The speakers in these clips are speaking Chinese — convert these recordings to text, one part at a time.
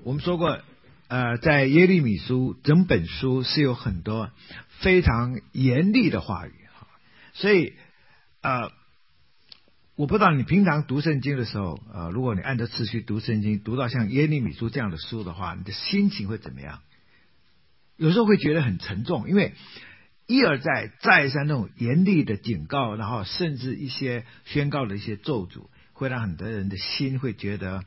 我们说过，在耶利米书整本书是有很多非常严厉的话语，所以我不知道你平常读圣经的时候，如果你按照次序读圣经，读到像耶利米书这样的书的话，你的心情会怎么样？有时候会觉得很沉重，因为一而再再三那种严厉的警告，然后甚至一些宣告的一些咒诅，会让很多人的心会觉得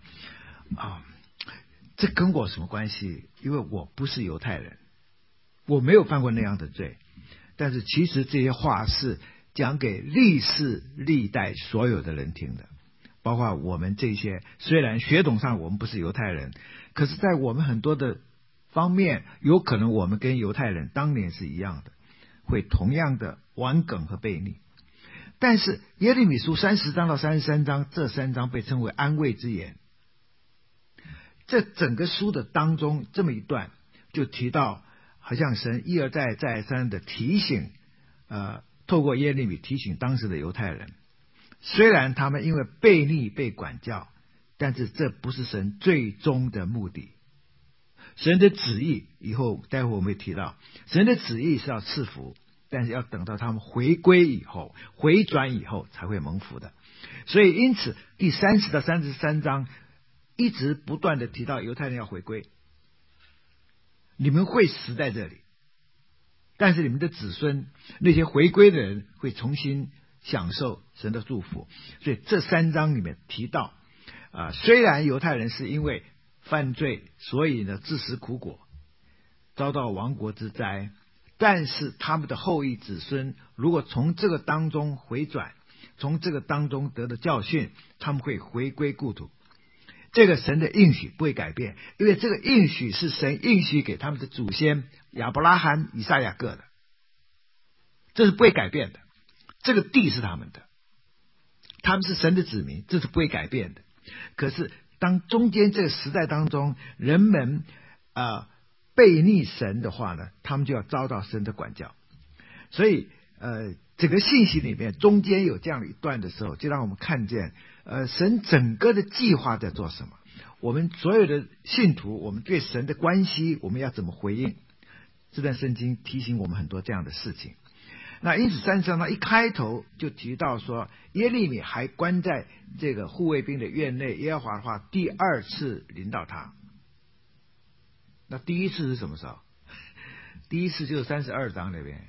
这跟我什么关系？因为我不是犹太人，我没有犯过那样的罪。但是其实这些话是讲给历世历代所有的人听的，包括我们这些虽然血统上我们不是犹太人，可是在我们很多的方面，有可能我们跟犹太人当年是一样的，会同样的顽梗和悖逆。但是耶利米书30章到33章这3章被称为安慰之言。这整个书的当中这么一段就提到，好像神一而再再三的提醒，透过耶利米提醒当时的犹太人，虽然他们因为悖逆被管教，但是这不是神最终的目的。神的旨意以后待会我们会提到，神的旨意是要赐福，但是要等到他们回归以后，回转以后才会蒙福的。所以因此第30到33章一直不断的提到犹太人要回归，你们会死在这里，但是你们的子孙那些回归的人会重新享受神的祝福。所以这3章里面提到，虽然犹太人是因为犯罪，所以呢自食苦果，遭到亡国之灾，但是他们的后裔子孙如果从这个当中回转，从这个当中得的教训，他们会回归故土。这个神的应许不会改变，因为这个应许是神应许给他们的祖先亚伯拉罕、以撒、雅各的，这是不会改变的。这个地是他们的，他们是神的子民，这是不会改变的。可是当中间这个时代当中人们悖逆神的话呢，他们就要遭到神的管教。所以整个信息里面中间有这样的一段的时候，就让我们看见神整个的计划在做什么，我们所有的信徒，我们对神的关系我们要怎么回应。这段圣经提醒我们很多这样的事情。那因此30章呢一开头就提到说，耶利米还关在这个护卫兵的院内，耶和华的话第2次临到他。那第一次是什么时候？第一次就是32章那边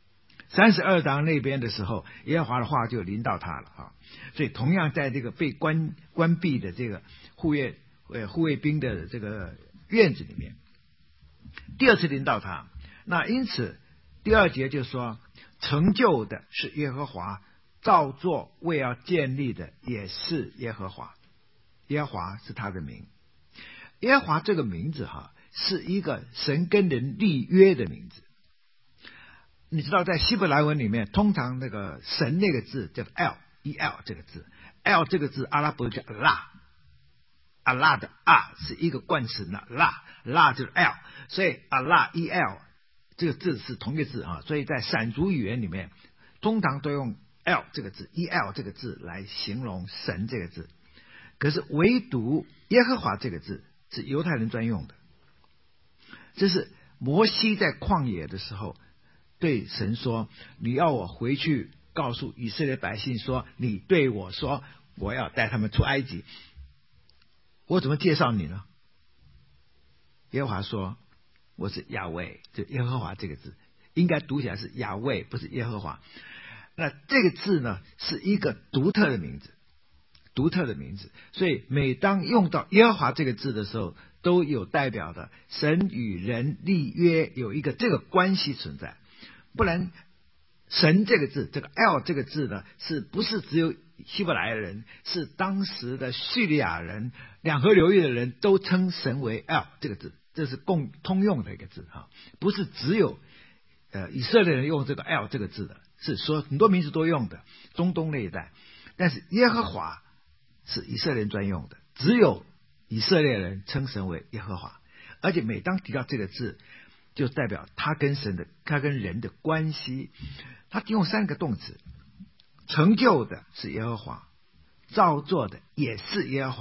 ，32章那边的时候，耶和华的话就临到他了所以同样在这个被关闭的这个护卫兵的这个院子里面，第2次临到他。那因此第2节就说，成就的是耶和华，造作为要建立的也是耶和华。耶和华是他的名。耶和华这个名字是一个神跟人立约的名字。你知道在希伯来文里面，通常那个神那个字叫 El 这个字， El 这个字阿拉伯叫阿拉的是一个冠词呢，拉就是 El， 所以阿拉 El 这个字是同一个字所以在闪族语言里面通常都用 El 这个字 El 这个字来形容神这个字。可是唯独耶和华这个字是犹太人专用的。这是摩西在旷野的时候对神说，你要我回去告诉以色列百姓说，你对我说我要带他们出埃及，我怎么介绍你呢？耶和华说我是亚卫，就耶和华这个字应该读起来是亚卫，不是耶和华。那这个字呢是一个独特的名字，所以每当用到耶和华这个字的时候，都有代表的神与人立约，有一个这个关系存在。不然神这个字，这个 El 这个字呢，是不是只有希伯来人，是当时的叙利亚人，两河流域的人都称神为 El 这个字，这是通用的一个字不是只有以色列人用这个 El 这个字的，是说很多民族都用的，中东那一带。但是耶和华是以色列人专用的，只有以色列人称神为耶和华。而且每当提到这个字，就代表他跟人的关系。他用3个动词，成就的是耶和华，造作的也是耶和华。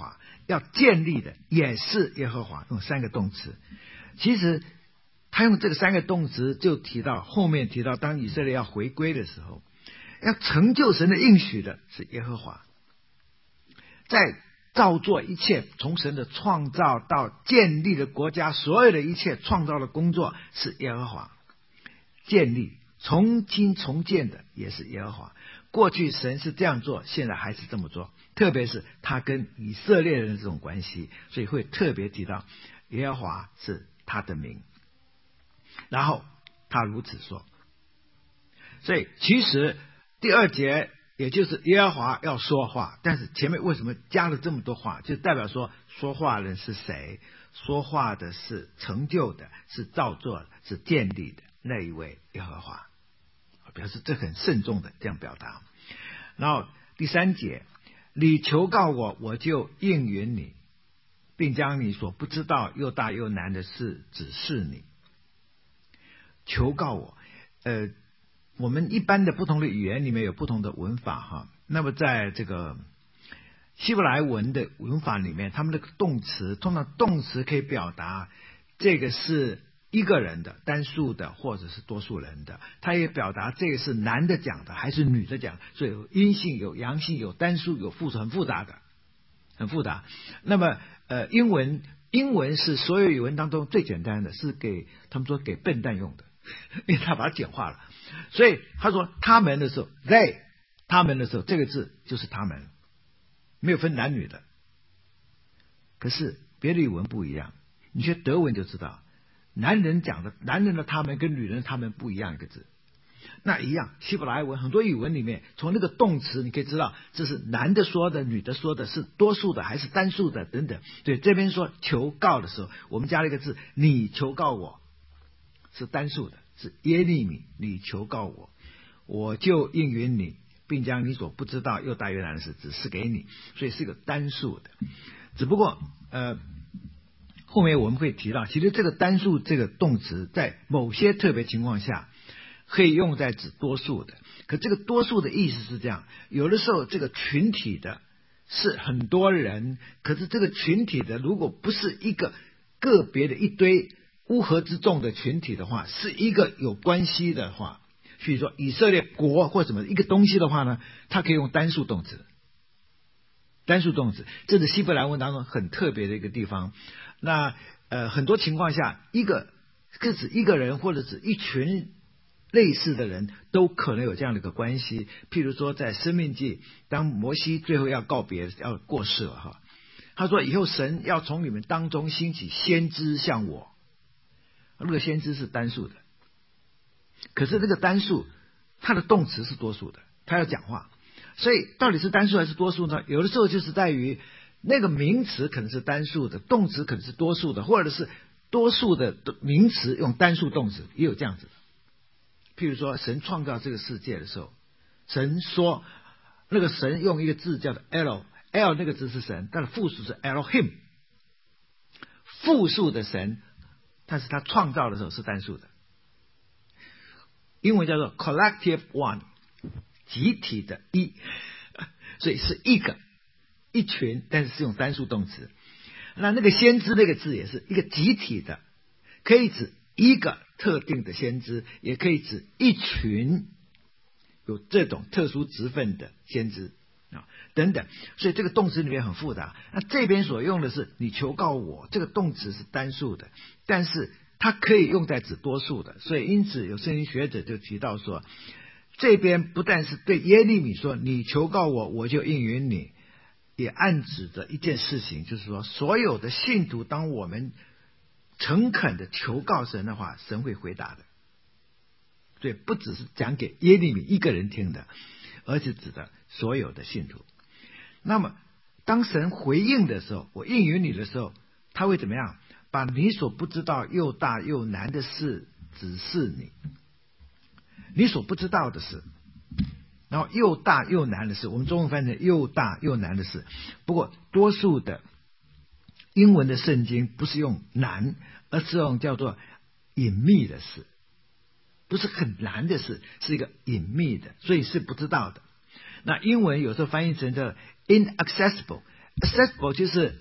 要建立的也是耶和华，用3个动词。其实他用这个3个动词就提到后面提到，当以色列要回归的时候，要成就神的应许的是耶和华，在造作一切，从神的创造到建立的国家，所有的一切创造的工作是耶和华建立，重新重建的也是耶和华。过去神是这样做，现在还是这么做，特别是他跟以色列人的这种关系，所以会特别提到耶和华是他的名，然后他如此说。所以其实第2节也就是耶和华要说话，但是前面为什么加了这么多话，就代表说说话人是谁？说话的是成就的，是造作的，是建立的那一位耶和华，表示这很慎重的这样表达。然后第3节，你求告我，我就应允你，并将你所不知道又大又难的事指示你。求告我，我们一般的不同的语言里面有不同的文法哈。那么在这个希伯来文的文法里面，他们的动词通常动词可以表达这个是一个人的单数的或者是多数人的，它也表达这个是男的讲的还是女的讲，所以有阴性有阳性有单数有复数，很复杂的，很复杂。那么英文是所有语文当中最简单的，是给他们说给笨蛋用的，因为他把它简化了。所以他说他们的时候 they 他们的时候，这个字就是他们，没有分男女的。可是别的语文不一样，你学德文就知道，男人讲的男人的他们跟女人的他们不一样一个字。那一样希伯来文很多语文里面，从那个动词你可以知道这是男的说的女的说的，是多数的还是单数的等等。对，这边说求告的时候，我们加了一个字，你求告我，是单数的，是耶利米，你求告我，我就应允你，并将你所不知道又大又难的事指示给你，所以是个单数的。只不过后面我们会提到，其实这个单数这个动词在某些特别情况下可以用在指多数的。可这个多数的意思是这样，有的时候这个群体的是很多人，可是这个群体的如果不是一个个别的一堆乌合之众的群体的话，是一个有关系的话，比如说以色列国或什么一个东西的话呢，它可以用单数动词。单数动词，这是希伯来文当中很特别的一个地方。那很多情况下，是指一个人或者指一群类似的人都可能有这样的一个关系。譬如说在申命记，当摩西最后要告别要过世了哈，他说以后神要从你们当中兴起先知像我，那个先知是单数的，可是这个单数它的动词是多数的，他要讲话。所以到底是单数还是多数呢？有的时候就是在于那个名词可能是单数的，动词可能是多数的，或者是多数的名词用单数动词，也有这样子的。譬如说神创造这个世界的时候，神说那个神用一个字叫做 El 那个字是神，但是复数是 Elohim， 复数的神，但是他创造的时候是单数的，英文叫做 collective one，集体的一，所以是一群，但是是用单数动词。那个先知那个字也是一个集体的，可以指一个特定的先知，也可以指一群有这种特殊职分的先知等等。所以这个动词里面很复杂。那这边所用的是你求告我，这个动词是单数的，但是它可以用在指多数的。所以因此有圣经学者就提到说，这边不但是对耶利米说你求告我，我就应允你，也暗指着一件事情，就是说所有的信徒当我们诚恳的求告神的话，神会回答的。所以不只是讲给耶利米一个人听的，而是指的所有的信徒。那么当神回应的时候，我应允你的时候，他会怎么样？把你所不知道又大又难的事指示你，你所不知道的事，然后又大又难的事，我们中文翻成又大又难的事。不过多数的英文的圣经不是用难，而是用叫做隐秘的事，不是很难的事，是一个隐秘的，所以是不知道的。那英文有时候翻译成叫 inaccessible， accessible 就是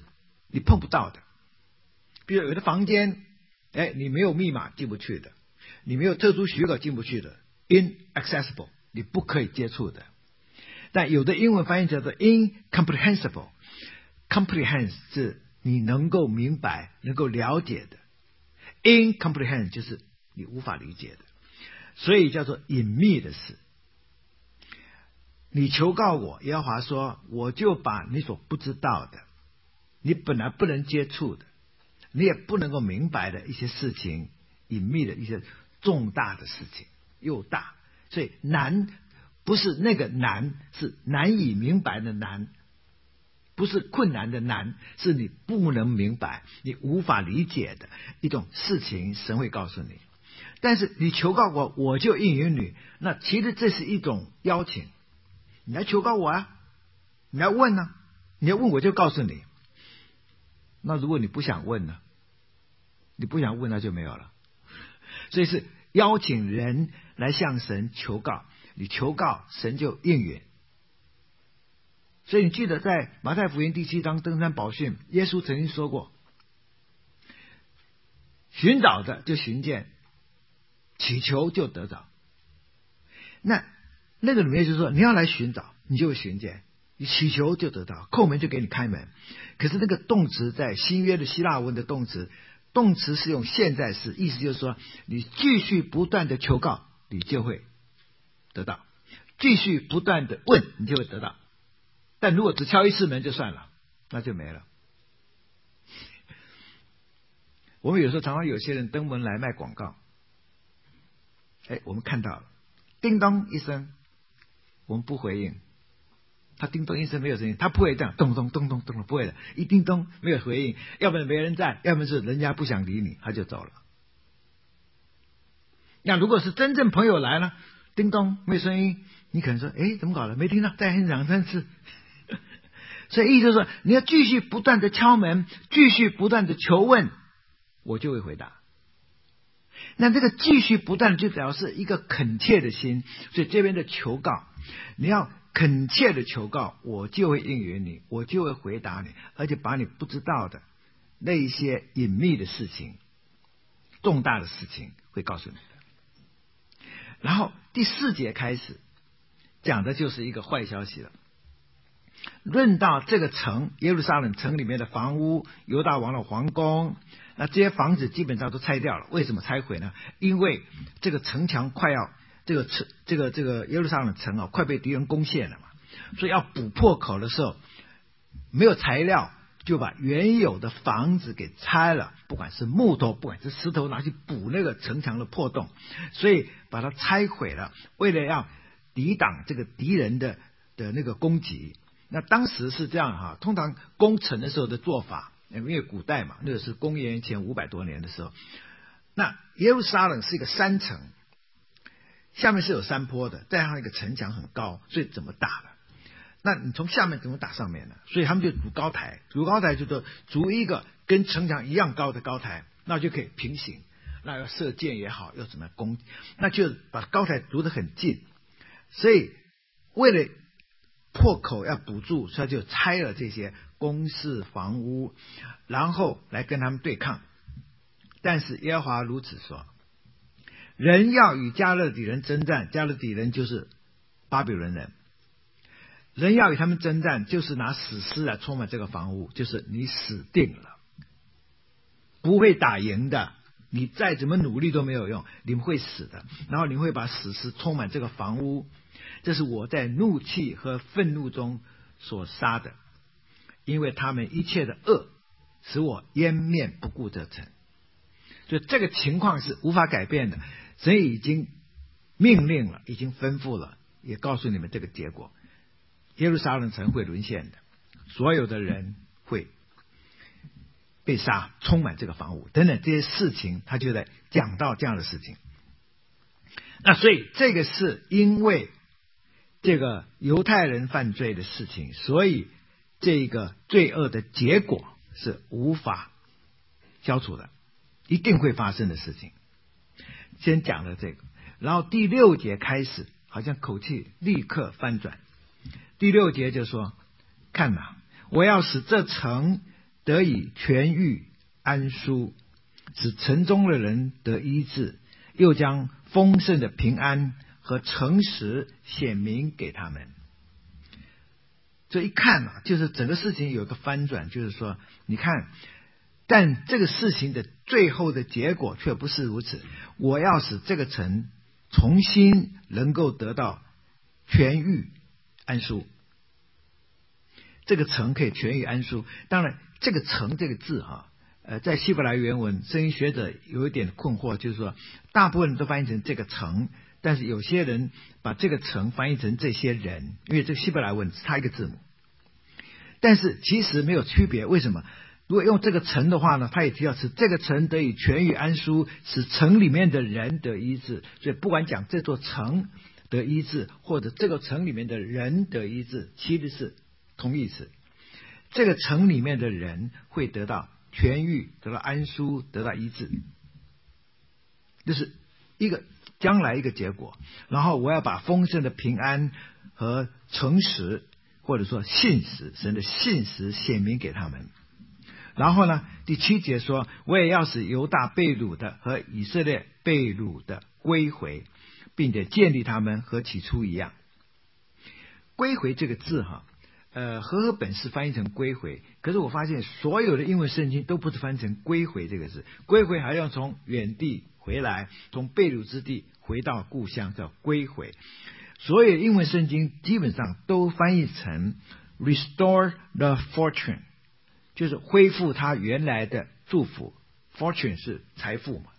你碰不到的。比如有的房间，你没有密码进不去的，你没有特殊许可进不去的 ，inaccessible， 你不可以接触的。但有的英文翻译叫做 incomprehensible，comprehend 是你能够明白、能够了解的 ，incomprehend 就是你无法理解的，所以叫做隐秘的事。你求告我，耶和华说，我就把你所不知道的，你本来不能接触的，你也不能够明白的一些事情，隐秘的一些重大的事情，又大，所以难不是那个难，是难以明白的难，不是困难的难，是你不能明白、你无法理解的一种事情，神会告诉你。但是你求告我，我就应允你。那其实这是一种邀请，你来求告我啊，你来问啊，你要问我就告诉你。那如果你不想问呢？你不想问那就没有了。所以是邀请人来向神求告，你求告神就应允。所以你记得在马太福音第7章登山宝训，耶稣曾经说过，寻找的就寻见，祈求就得着。那个里面就是说，你要来寻找，你就会寻见；你祈求就得到，叩门就给你开门。可是那个动词在新约的希腊文的动词是用现在式，意思就是说，你继续不断的求告，你就会得到；继续不断的问，你就会得到。但如果只敲一次门就算了，那就没了。我们有时候常常有些人登门来卖广告，我们看到了，叮咚一声，我们不回应，他叮咚一声没有声音，他不会这样咚咚咚咚咚，不会的，一叮咚没有回应，要不然没人在，要不然是人家不想理你，他就走了。那如果是真正朋友来了，叮咚没有声音，你可能说，怎么搞了？没听到，再2、3次。所以意思就是说，你要继续不断的敲门，继续不断的求问，我就会回答。那这个继续不断的就表示一个恳切的心，所以这边的求告，你要恳切的求告，我就会应允你，我就会回答你，而且把你不知道的那一些隐秘的事情、重大的事情会告诉你的。然后第4节开始讲的就是一个坏消息了。论到这个城，耶路撒冷城里面的房屋，犹大王的皇宫，那这些房子基本上都拆掉了。为什么拆毁呢？因为这个城墙快要这个耶路撒冷城快被敌人攻陷了嘛，所以要补破口的时候，没有材料，就把原有的房子给拆了，不管是木头，不管是石头，拿去补那个城墙的破洞，所以把它拆毁了，为了要抵挡这个敌人的那个攻击。那当时是这样通常攻城的时候的做法，因为古代嘛，那个是公元前500多年的时候，那耶路撒冷是一个山城，下面是有山坡的，再加上一个城墙很高，所以怎么打的？那你从下面怎么打上面呢？所以他们就筑高台，就是筑一个跟城墙一样高的高台，那就可以平行，那要射箭也好，要怎么攻，那就把高台筑得很近，所以为了破口要堵住，所以就拆了这些宫室房屋，然后来跟他们对抗。但是耶和华如此说，人要与加勒底人征战，加勒底人就是巴比伦人，人要与他们征战，就是拿死尸来充满这个房屋，就是你死定了，不会打赢的，你再怎么努力都没有用，你们会死的，然后你会把死尸充满这个房屋，这是我在怒气和愤怒中所杀的，因为他们一切的恶使我颜面不顾这城。所以这个情况是无法改变的，神已经命令了，已经吩咐了，也告诉你们这个结果，耶路撒冷城会沦陷的，所有的人会被杀，充满这个房屋等等这些事情，他就在讲到这样的事情。那所以这个是因为这个犹太人犯罪的事情，所以这个罪恶的结果是无法消除的，一定会发生的事情。先讲了这个，然后第6节开始，好像口气立刻翻转。第6节就说，看哪，我要使这城得以痊愈安舒，使城中的人得医治，又将丰盛的平安和诚实显明给他们。这一看啊，就是整个事情有个翻转，就是说你看，但这个事情的最后的结果却不是如此。我要使这个城重新能够得到痊愈安舒，这个城可以痊愈安舒。当然这个城这个字在希伯来原文圣经学者有一点困惑，就是说大部分人都翻译成这个城，但是有些人把这个城翻译成这些人，因为这个希伯来文只差一个字母，但是其实没有区别。为什么？如果用这个城的话呢，他也提到是这个城得以痊愈安舒，使城里面的人得医治。所以不管讲这座城得医治，或者这个城里面的人得医治，其实是同义词。这个城里面的人会得到痊愈，得到安舒，得到医治，这是一个将来一个结果。然后我要把丰盛的平安和诚实，或者说信实，神的信实显明给他们。然后呢，第7节说，我也要使犹大被掳的和以色列被掳的归回，并且建立他们和起初一样。归回这个字和合本是翻译成归回，可是我发现所有的英文圣经都不是翻译成归回这个字。归回还要从远地回来，从被掳之地回到故乡，叫归回。所有英文圣经基本上都翻译成 restore the fortune， 就是恢复他原来的祝福。 fortune 是财富嘛，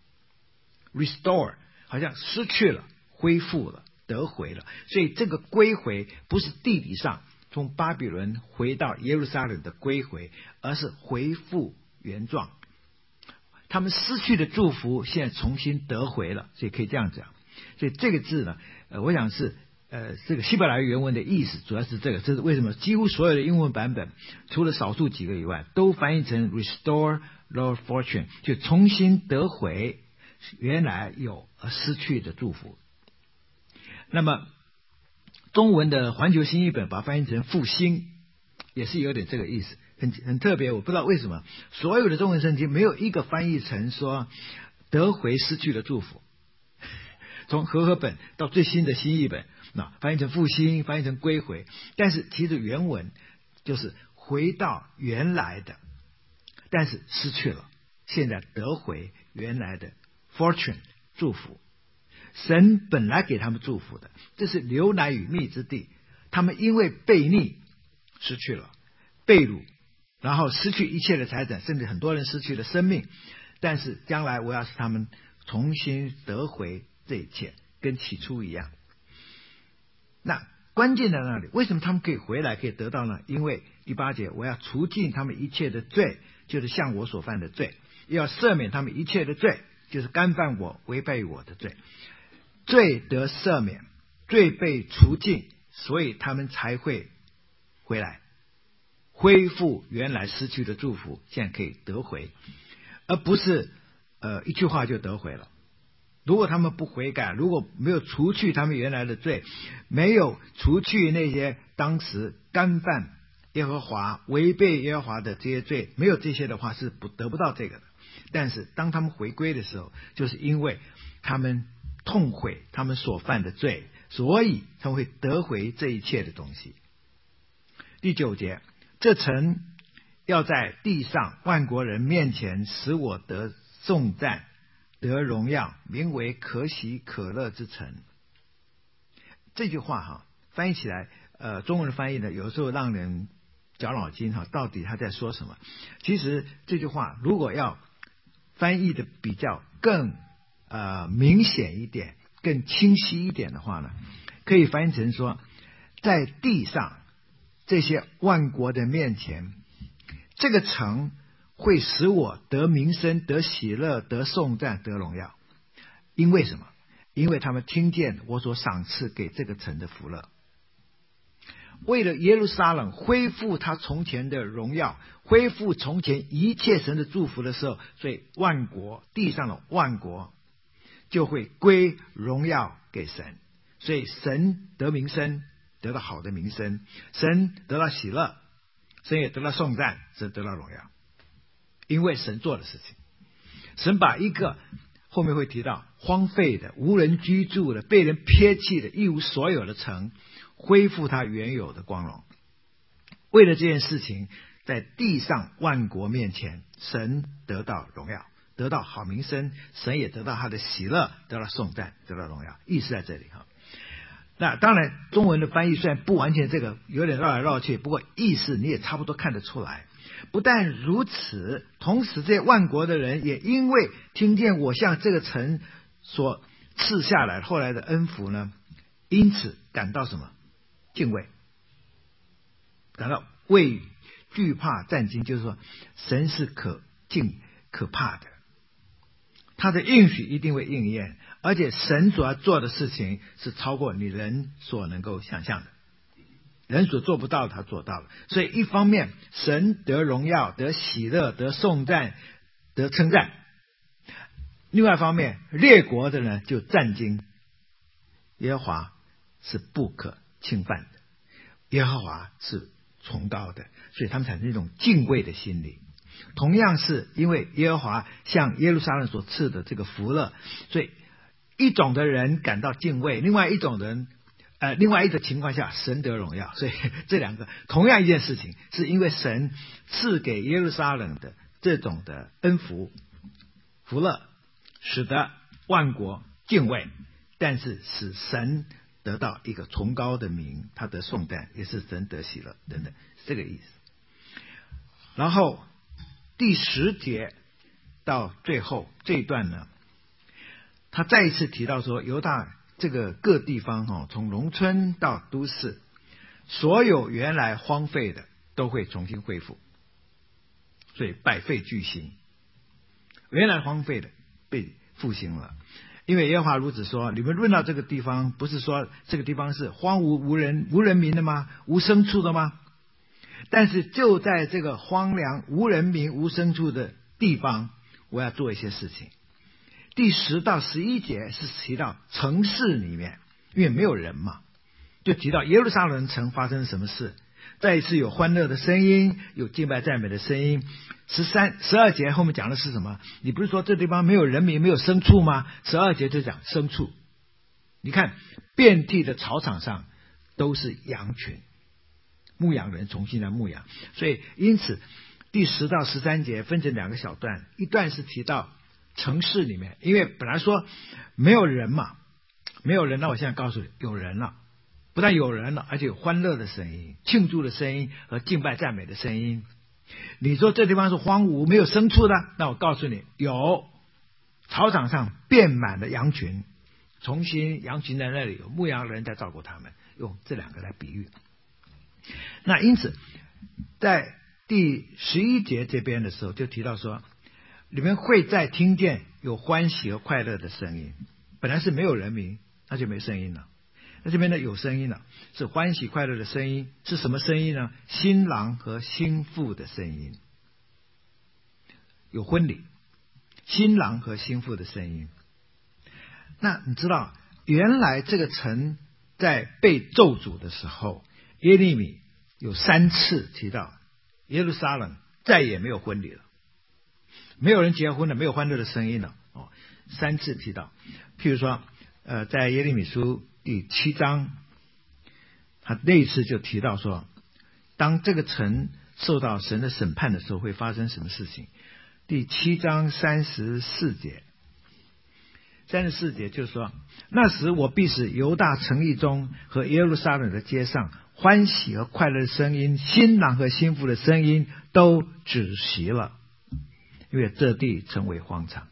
restore 好像失去了，恢复了，得回了。所以这个归回不是地理上从巴比伦回到耶路撒冷的归回，而是恢复原状。他们失去的祝福现在重新得回了，所以可以这样讲。所以这个字呢，我想是这个希伯来原文的意思主要是这个。这是为什么几乎所有的英文版本除了少数几个以外都翻译成 restore the fortune， 就重新得回原来有失去的祝福。那么中文的环球新译本把它翻译成复兴，也是有点这个意思，很特别。我不知道为什么所有的中文圣经没有一个翻译成说得回失去的祝福。从和合本到最新的新译本，翻译成复兴，翻译成归回，但是其实原文就是回到原来的，但是失去了，现在得回原来的 fortune 祝福。神本来给他们祝福的，这是流奶与蜜之地，他们因为悖逆失去了，被掳，然后失去一切的财产，甚至很多人失去了生命。但是将来我要使他们重新得回这一切，跟起初一样。那关键在那里，为什么他们可以回来，可以得到呢？因为第8节，我要除尽他们一切的罪，就是向我所犯的罪，要赦免他们一切的罪，就是干犯我、违背我的罪。罪得赦免，罪被除尽，所以他们才会回来，恢复原来失去的祝福，现在可以得回，而不是一句话就得回了。如果他们不悔改，如果没有除去他们原来的罪，没有除去那些当时干犯耶和华、违背耶和华的这些罪，没有这些的话是得不到这个的。但是当他们回归的时候，就是因为他们痛悔他们所犯的罪，所以他们会得回这一切的东西。第9节，这城要在地上万国人面前使我得颂赞，得荣耀，名为可喜可乐之城。这句话翻译起来中文的翻译呢，有时候让人绞脑筋到底他在说什么。其实这句话如果要翻译的比较更明显一点，更清晰一点的话呢，可以翻译成说，在地上这些万国的面前，这个城会使我得名声、得喜乐、得颂赞、得荣耀。因为什么？因为他们听见我所赏赐给这个城的福乐。为了耶路撒冷恢复他从前的荣耀，恢复从前一切神的祝福的时候，所以万国，地上的万国就会归荣耀给神。所以神得名声，得到好的名声，神得到喜乐，神也得到颂赞，神得到荣耀。 因为神做的事情。神把一个后面会提到荒废的、无人居住的、被人撇弃的、一无所有的城，恢复它原有的光荣。为了这件事情，在地上万国面前，神得到荣耀，得到好名声，神也得到他的喜乐，得到颂赞，得到荣耀。意思在这里哈。那当然中文的翻译虽然不完全这个，有点绕来绕去，不过意思你也差不多看得出来。不但如此，同时这些万国的人也因为听见我向这个城所赐下来后来的恩福呢，因此感到什么？敬畏，感到畏惧怕战惊，就是说神是可敬可怕的，他的应许一定会应验，而且神所要做的事情是超过你人所能够想象的，人所做不到的他做到了。所以一方面神得荣耀，得喜乐，得颂赞，得称赞，另外一方面列国的呢就战惊，耶和华是不可侵犯的，耶和华是崇高的，所以他们产生一种敬畏的心理。同样是因为耶和华向耶路撒冷所赐的这个福乐，所以一种的人感到敬畏，另外一种人另外一个情况下神得荣耀。所以这两个同样一件事情，是因为神赐给耶路撒冷的这种的恩福福乐，使得万国敬畏，但是使神得到一个崇高的名，他得颂赞，也是神得喜乐等等，是这个意思。然后第10节到最后这一段呢，他再一次提到说，犹大这个各地方从农村到都市，所有原来荒废的都会重新恢复，所以百废俱兴，原来荒废的被复兴了。因为耶和华如此说，你们论到这个地方，不是说这个地方是荒芜无人民的吗？无牲畜的吗？但是就在这个荒凉无人民无牲畜的地方，我要做一些事情。第10到11节是提到城市里面，因为没有人嘛，就提到耶路撒冷城发生什么事。再一次有欢乐的声音，有敬拜赞美的声音。12节后面讲的是什么？你不是说这地方没有人民没有牲畜吗？12节就讲牲畜。你看遍地的草场上都是羊群，牧羊人重新来牧羊。所以因此第10到13节分成2个小段，一段是提到城市里面，因为本来说没有人嘛，没有人，那我现在告诉你有人了，不但有人了，而且有欢乐的声音，庆祝的声音和敬拜赞美的声音。你说这地方是荒芜没有牲畜的，那我告诉你有，草场上遍满了羊群，重新羊群在那里，有牧羊人在照顾他们，用这2个来比喻。那因此在第11节这边的时候就提到说，你们会再听见有欢喜和快乐的声音。本来是没有人民，那就没声音了，那这边呢有声音了，是欢喜快乐的声音。是什么声音呢？新郎和新妇的声音，有婚礼，新郎和新妇的声音。那你知道原来这个城在被咒诅的时候，耶利米有3次提到耶路撒冷再也没有婚礼了，没有人结婚了，没有欢乐的声音了3次提到。譬如说在耶利米书第7章，他那一次就提到说，当这个城受到神的审判的时候会发生什么事情。第7章34节就是说，那时我必使犹大城邑中和耶路撒冷的街上欢喜和快乐的声音，新郎和新妇的声音都止息了，因为这地成为荒场，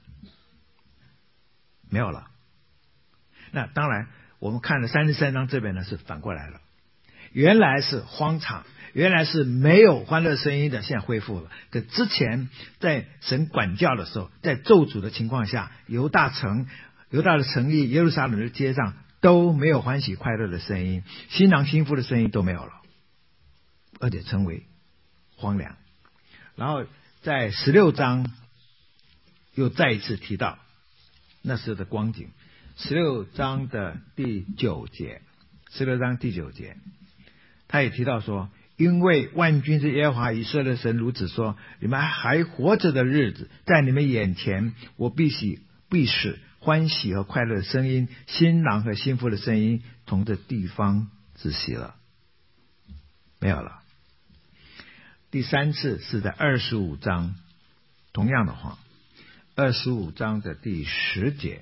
没有了。那当然我们看了33章这边呢是反过来了，原来是荒场，原来是没有欢乐声音的，现在恢复了。可之前在神管教的时候，在咒诅的情况下，犹大的城邑耶路撒冷的街上都没有欢喜快乐的声音，新郎新妇的声音都没有了，而且成为荒凉。然后在16章又再一次提到那时候的光景。16章的第9节，他也提到说， 因为万军之耶和华以色列神如此说：你们还活着的日子，在你们眼前，我必使欢喜和快乐的声音，新郎和新妇的声音，从这地方止息了，没有了。第三次是在25章，同样的话，25章的第10节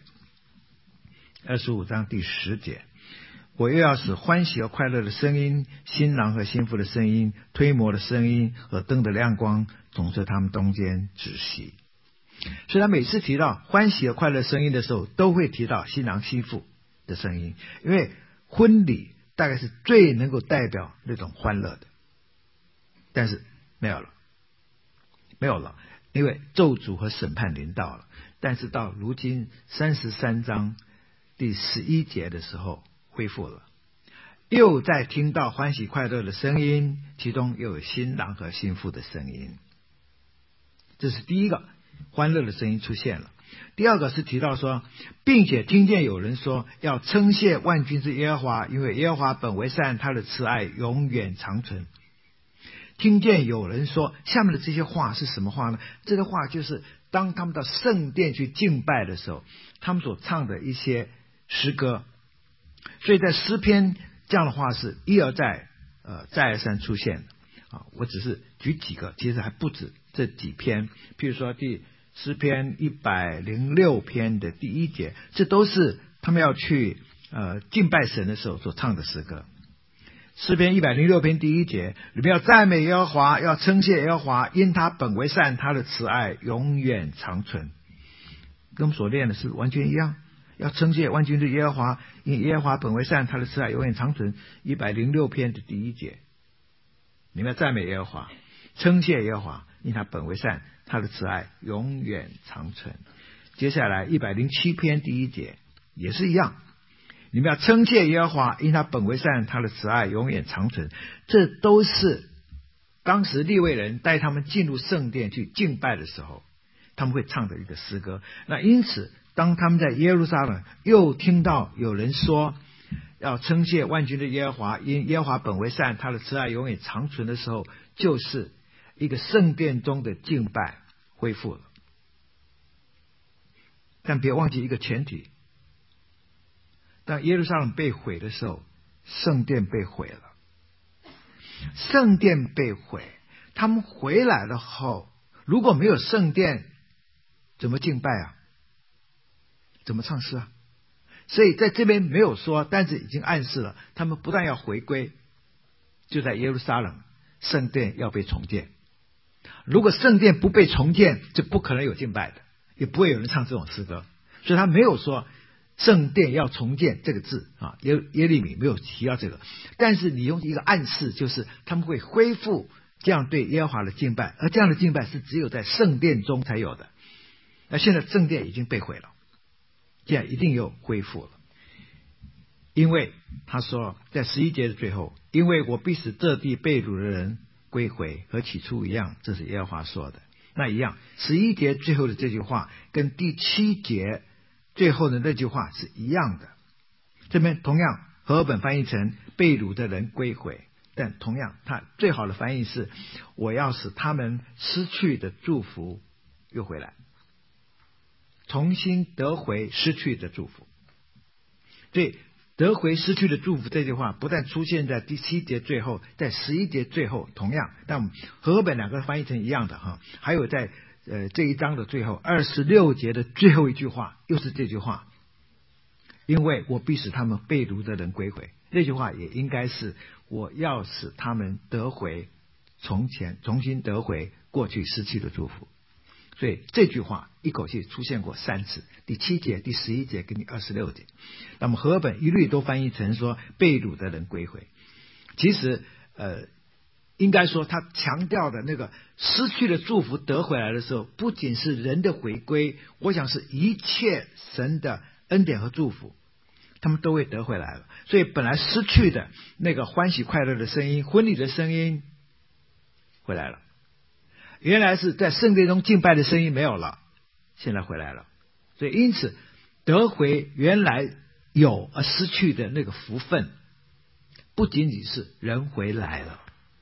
，25章第10节，我又要使欢喜和快乐的声音，新郎和新妇的声音，推磨的声音和灯的亮光，从这他们中间止息。所以他每次提到欢喜和快乐声音的时候，都会提到新郎新妇的声音，因为婚礼大概是最能够代表那种欢乐的。但是没有了，因为咒诅和审判临到了。但是到如今33章第11节的时候恢复了，又在听到欢喜快乐的声音，其中又有新郎和新妇的声音。这是第一个欢乐的声音出现了。第二个是提到说，并且听见有人说，要称谢万军之耶和华，因为耶和华本为善，他的慈爱永远长存。听见有人说，下面的这些话是什么话呢？这个话就是当他们到圣殿去敬拜的时候，他们所唱的一些诗歌。所以在诗篇这样的话是一而再再而三出现的。我只是举几个，其实还不止这几篇。譬如说诗篇106篇的第1节，这都是他们要去敬拜神的时候所唱的诗歌。诗篇106篇第1节，你们要赞美耶和华，要称谢耶和华，因他本为善，他的慈爱永远长存。跟我们所念的是完全一样，要称谢万军之耶和华，因耶和华本为善，他的慈爱永远长存。106篇的第1节，你们要赞美耶和华，称谢耶和华，因他本为善，他的慈爱永远长存。接下来107篇第1节也是一样，你们要称谢耶和华，因他本为善，他的慈爱永远长存。这都是当时利未人带他们进入圣殿去敬拜的时候，他们会唱的一个诗歌。那因此当他们在耶路撒冷又听到有人说要称谢万军的耶和华，因耶和华本为善，他的慈爱永远长存的时候，就是一个圣殿中的敬拜恢复了。但别忘记一个前提，当耶路撒冷被毁的时候，圣殿被毁了。圣殿被毁，他们回来了后，如果没有圣殿，怎么敬拜啊？怎么唱诗啊？所以在这边没有说，但是已经暗示了，他们不但要回归，就在耶路撒冷圣殿要被重建。如果圣殿不被重建，就不可能有敬拜的，也不会有人唱这种诗歌。所以他没有说圣殿要重建这个字啊，耶利米没有提到这个。但是你用一个暗示，就是他们会恢复这样对耶和华的敬拜，而这样的敬拜是只有在圣殿中才有的。那现在圣殿已经被毁了，现在一定又恢复了。因为他说在11节的最后，因为我必使这地被掳的人归回，和起初一样，这是耶和华说的。那一样，11节最后的这句话跟第7节最后的那句话是一样的。这边同样和合本翻译成被掳的人归回，但同样他最好的翻译是我要使他们失去的祝福又回来，重新得回失去的祝福。所以得回失去的祝福这句话不但出现在第7节最后，在11节最后同样，但和合本两个翻译成一样的哈。还有在这一章的最后26节的最后一句话又是这句话，因为我必使他们被掳的人归回。这句话也应该是我要使他们得回从前，重新得回过去失去的祝福。所以这句话一口气出现过3次，第7节、第11节跟第26节。那么和合本一律都翻译成说被掳的人归回。其实应该说他强调的那个失去的祝福得回来的时候，不仅是人的回归，我想是一切神的恩典和祝福他们都会得回来了。所以本来失去的那个欢喜快乐的声音，婚礼的声音回来了，原来是在圣殿中敬拜的声音没有了，现在回来了。所以因此得回原来有而失去的那个福分，不仅仅是人回来了，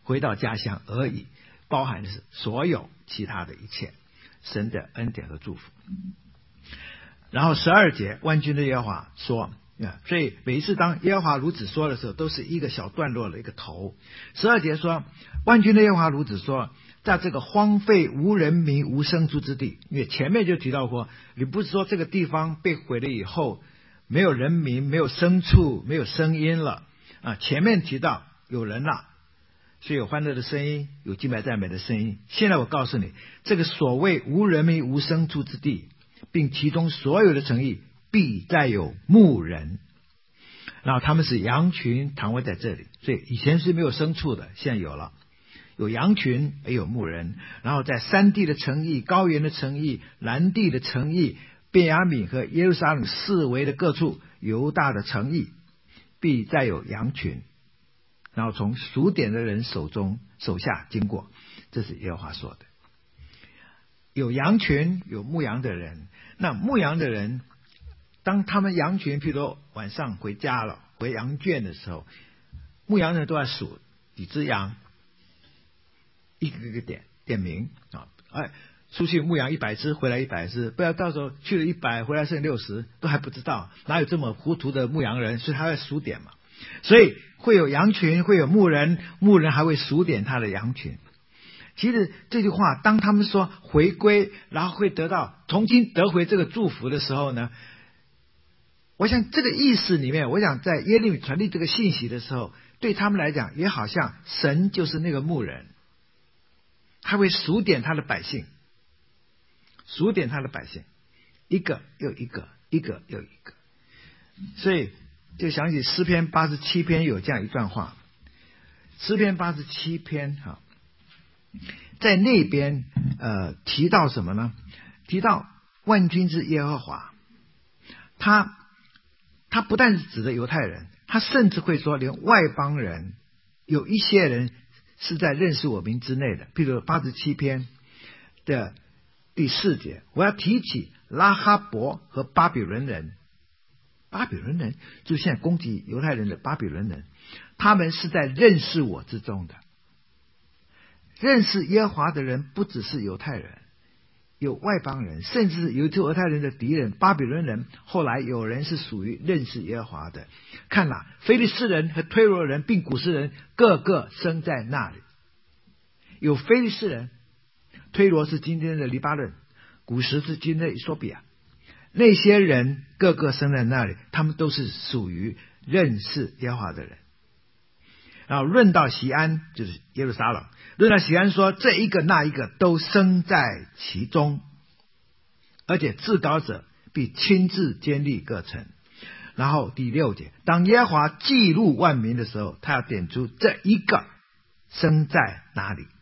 回到家乡而已，包含的是所有其他的一切神的恩典和祝福。然后12节，万军的耶和华说，所以每一次当耶和华如此说的时候，都是一个小段落的一个头。12节说，万军的耶和华如此说，在这个荒废无人民无牲畜之地，因为前面就提到过，你不是说这个地方被毁了以后没有人民没有牲畜没有声音了前面提到有人了，所以有欢乐的声音，有敬拜赞美的声音。现在我告诉你，这个所谓无人民无牲畜之地，并其中所有的城邑必再有牧人，然后他们是羊群躺卧在这里。所以以前是没有牲畜的，现在有了，有羊群也有牧人。然后在山地的城邑、高原的城邑、南地的城邑、便雅悯和耶路撒冷四围的各处犹大的城邑必再有羊群，然后从数点的人手下经过。这是耶和华说的。有羊群有牧羊的人，那牧羊的人当他们羊群譬如晚上回家了回羊圈的时候，牧羊人都要数几只羊，一个一个点名出去牧羊100只回来100只，不要到时候去了100回来剩60都还不知道，哪有这么糊涂的牧羊人，所以他会数点嘛。所以会有羊群会有牧人，牧人还会数点他的羊群。其实这句话当他们说回归然后会得到重新得回这个祝福的时候呢，我想这个意思里面，我想在耶利米传递这个信息的时候，对他们来讲也好像神就是那个牧人，他会数点他的百姓，数点他的百姓，一个又一个，一个又一个。所以就想起诗篇87篇有这样一段话。诗篇87篇在那边提到什么呢？提到万军之耶和华，他不但是指的犹太人，他甚至会说连外邦人，有一些人是在认识我名之内的。譬如87篇的第4节，我要提起拉哈伯和巴比伦人。巴比伦人就是现在攻击犹太人的巴比伦人，他们是在认识我之中的。认识耶和华的人不只是犹太人，有外邦人，甚至有犹太人的敌人巴比伦人，后来有人是属于认识耶和华的。看哪，非利士人和推罗人并古实人个个生在那里。有非利士人，推罗是今天的黎巴嫩，古实是今天的以索比亚，那些人个个生在那里，他们都是属于认识耶和华的人。然后论到锡安，就是耶路撒冷，论到锡安说这一个那一个都生在其中，而且至高者必亲自建立各城。然后第6节，当耶和华记录万民的时候，他要点出这一个生在哪里。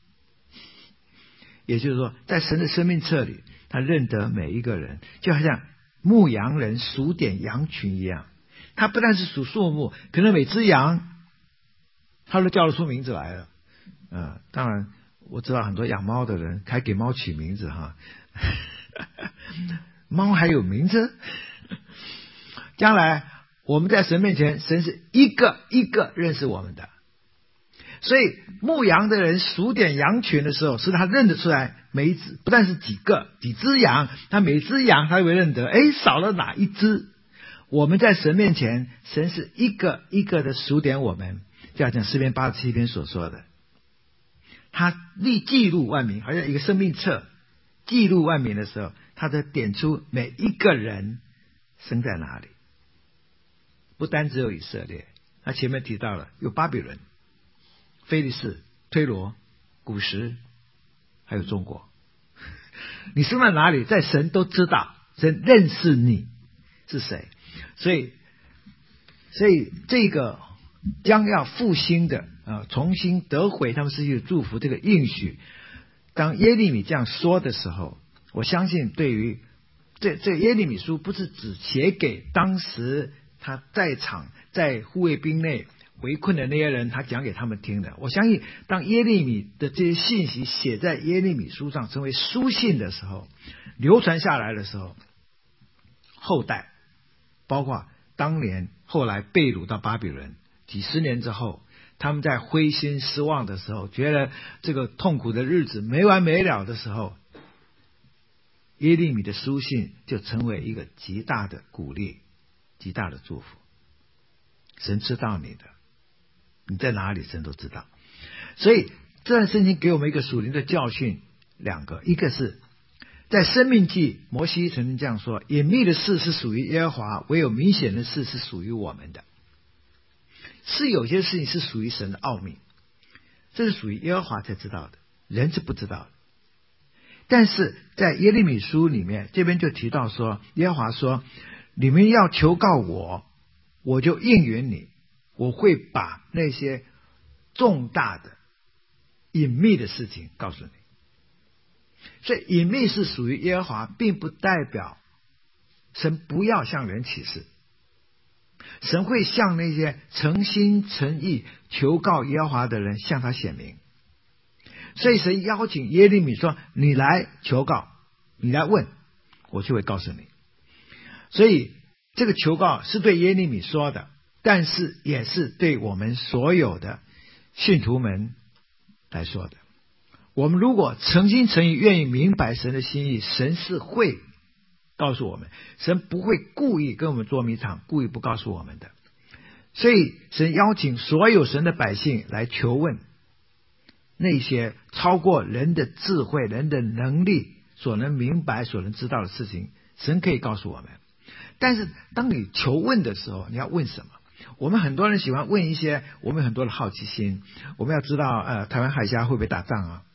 也就是说在神的生命册里，他认得每一个人，就好像牧羊人数点羊群一样。他不但是数数目，可能每只羊他都叫得出名字来了。当然我知道很多养猫的人还给猫取名字猫还有名字？将来我们在神面前，神是一个一个认识我们的。所以牧羊的人数点羊群的时候，是他认得出来每一只，不但是几只羊，他每只羊他会认得，少了哪一只。我们在神面前，神是一个一个的数点我们，就好像诗篇87篇所说的，他记录万民，好像一个生命册记录万民的时候，他在点出每一个人生在哪里。不单只有以色列，他前面提到了有巴比伦、非利士、推罗、古实，还有中国。你生在哪里，在神都知道，神认识你是谁。所以这个将要复兴的重新得回他们失去的祝福，这个应许，当耶利米这样说的时候，我相信对于这耶利米书不是只写给当时他在场在护卫兵内围困的那些人，他讲给他们听的。我相信当耶利米的这些信息写在耶利米书上成为书信的时候，流传下来的时候，后代包括当年后来被掳到巴比伦几十年之后， 他们在灰心失望的时候，觉得这个痛苦的日子没完没了的时候，耶利米的书信就成为一个极大的鼓励，极大的祝福。神知道你的，你在哪里神都知道。所以这段圣经给我们一个属灵的教训，两个，一个是在申命记，摩西曾经这样说，隐秘的事是属于耶和华，唯有明显的事是属于我们的。是有些事情是属于神的奥秘，这是属于耶和华才知道的，人是不知道的。但是在耶利米书里面，这边就提到说，耶和华说，你们要求告我，我就应允你，我会把那些重大的隐秘的事情告诉你。所以隐秘是属于耶和华，并不代表神不要向人启示，神会向那些诚心诚意求告耶和华的人向他显明。所以神邀请耶利米说，你来求告，你来问，我就会告诉你。所以这个求告是对耶利米说的，但是也是对我们所有的信徒们来说的。我们如果诚心诚意愿意明白神的心意，神是会告诉我们，神不会故意跟我们捉迷藏，故意不告诉我们的。所以神邀请所有神的百姓来求问那些超过人的智慧、人的能力所能明白、所能知道的事情，神可以告诉我们。但是当你求问的时候，你要问什么？我们很多人喜欢问一些，我们很多的好奇心。我们要知道台湾海峡会不会打仗啊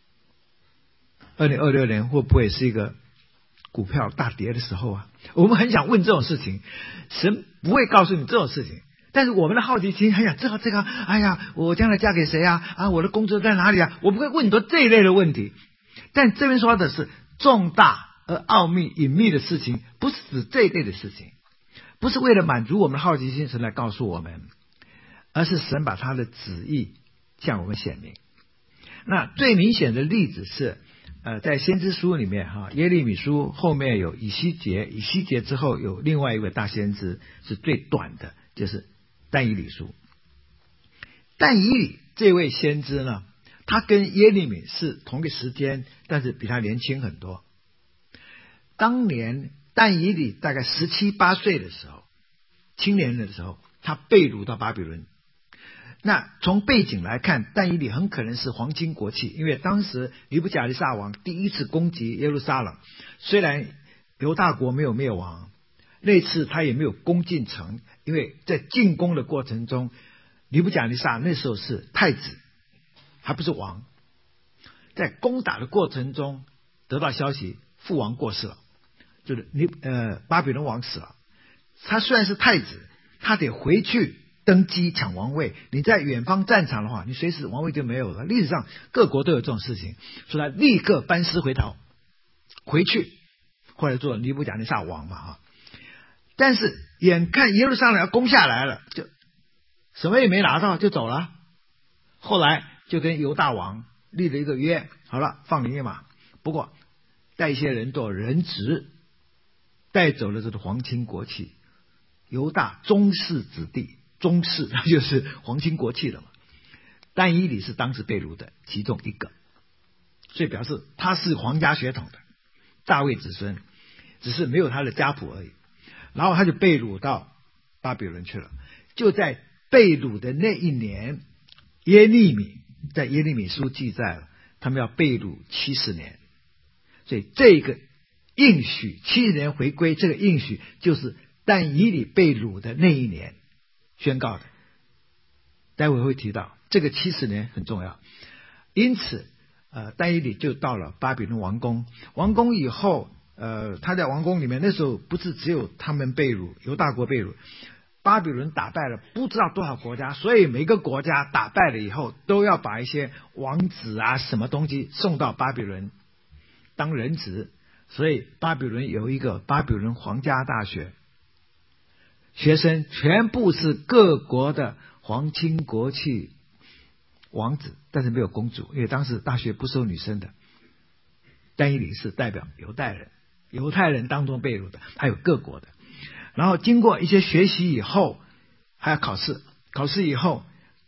？2026年会不会是一个股票大跌的时候啊？我们很想问这种事情，神不会告诉你这种事情。但是我们的好奇心很想知道这个，哎呀，我将来嫁给谁啊？我的工作在哪里啊？我不会问很多这一类的问题。但这边说的是重大而奥秘隐秘的事情，不是指这一类的事情，不是为了满足我们的好奇心神来告诉我们，而是神把他的旨意向我们显明。那最明显的例子是在先知书里面耶利米书后面有以西结，以西结之后有另外一位大先知，是最短的，就是但以理书。但以理这位先知呢，他跟耶利米是同个时间，但是比他年轻很多。当年但以理大概17、18岁的时候，青年人的时候，他被掳到巴比伦。那从背景来看，但以理很可能是皇亲国戚，因为当时尼布甲尼撒王第一次攻击耶路撒冷，虽然犹大国没有灭亡，那次他也没有攻进城，因为在进攻的过程中，尼布甲尼撒那时候是太子，还不是王。在攻打的过程中得到消息，父王过世了，就是巴比伦王死了。他虽然是太子，他得回去登基抢王位，你在远方战场的话，你随时王位就没有了。历史上各国都有这种事情，所以他立刻班师回朝，回去后来做尼布甲尼撒王嘛但是眼看耶路撒冷要攻下来了，就什么也没拿到就走了。后来就跟犹大王立了一个约，好了，放你一马，不过带一些人做人质，带走了这个皇亲国戚，犹大宗室子弟，宗室那就是皇亲国戚了嘛。但以理是当时被掳的其中一个，所以表示他是皇家血统的大卫子孙，只是没有他的家谱而已。然后他就被掳到巴比伦去了。就在被掳的那一年，耶利米在耶利米书记载了，他们要被掳70年。所以这个应许70年回归，这个应许就是但以理被掳的那一年宣告的。待会会提到这个70年很重要。因此但以理就到了巴比伦王宫。王宫以后他在王宫里面，那时候不是只有他们被掳，犹大国被掳，巴比伦打败了不知道多少国家，所以每个国家打败了以后都要把一些王子啊什么东西送到巴比伦当人质。所以巴比伦有一个巴比伦皇家大学，学生全部是各国的皇亲国戚王子，但是没有公主，因为当时大学不收女生的。但以理是代表犹太人，犹太人当中被掳的，还有各国的。然后经过一些学习以后，还要考试，考试以后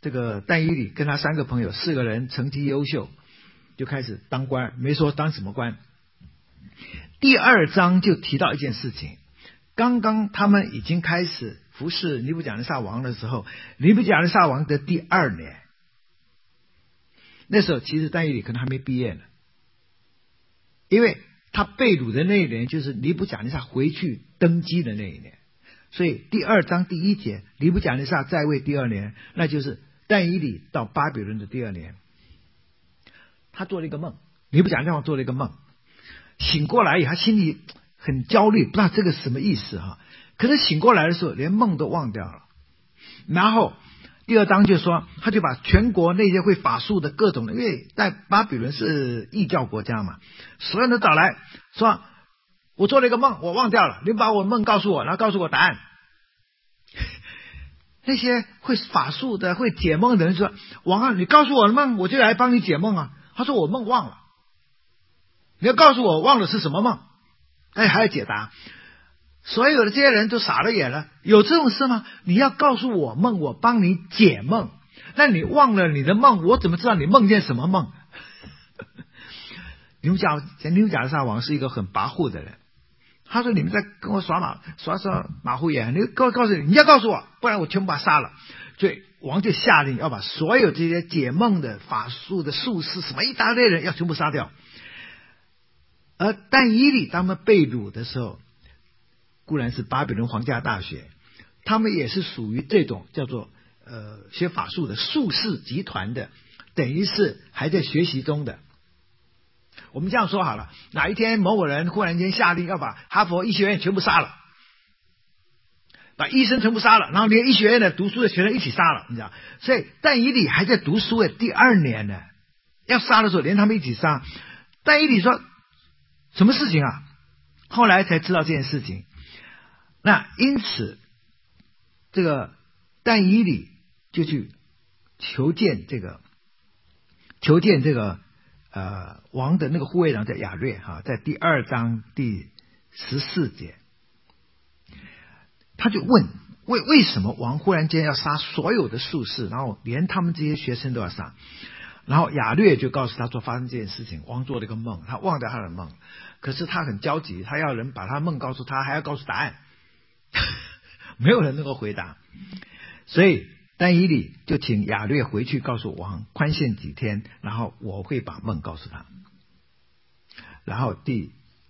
这个但以理跟他3个朋友4个人成绩优秀，就开始当官，没说当什么官。第2章就提到一件事情，刚刚他们已经开始服侍尼布甲尼撒王的时候，尼布甲尼撒王的第2年，那时候其实但以理可能还没毕业呢，因为他被掳的那一年就是尼布甲尼撒回去登基的那一年，所以第2章第1节，尼布甲尼撒在位第2年，那就是但以理到巴比伦的第2年。他做了一个梦，尼布甲尼撒王做了一个梦，醒过来以后他心里很焦虑，不知道这个什么意思哈。可是醒过来的时候连梦都忘掉了。然后第2章就说，他就把全国那些会法术的各种的，因为在巴比伦是异教国家嘛，所有人都找来说，我做了一个梦，我忘掉了，你把我梦告诉我，然后告诉我答案。那些会法术的会解梦的人说，王啊，你告诉我的梦，我就来帮你解梦啊。他说我梦忘了，你要告诉我忘了是什么梦，还要解答。所有的这些人都傻了眼了，有这种事吗？你要告诉我梦，我帮你解梦，那你忘了你的梦，我怎么知道你梦见什么梦？尼布甲尼撒王是一个很跋扈的人，他说你们在跟我耍马虎眼，你告诉你要告诉我，不然我全部把他杀了。所以王就下令要把所有这些解梦的法术的术士什么一大堆人要全部杀掉。而但以理他们被掳的时候，固然是巴比伦皇家大学，他们也是属于这种叫做学法术的术士集团的，等于是还在学习中的。我们这样说好了，哪一天某某人忽然间下令要把哈佛医学院全部杀了，把医生全部杀了，然后连医学院的读书的学生一起杀了，你知道？所以但以理还在读书的第2年呢，要杀的时候连他们一起杀。但以理说什么事情啊？后来才知道这件事情。那因此这个但以理就去求见这个王的那个护卫长叫亚略哈，在第2章第14节，他就问为什么王忽然间要杀所有的术士，然后连他们这些学生都要杀。然后亚略就告诉他说发生这件事情，王做了一个梦，他忘掉他的梦，可是他很焦急，他要人把他梦告诉他，还要告诉答案。没有人能够回答，所以但以理就请亚略回去告诉王宽限几天，然后我会把梦告诉他。然后第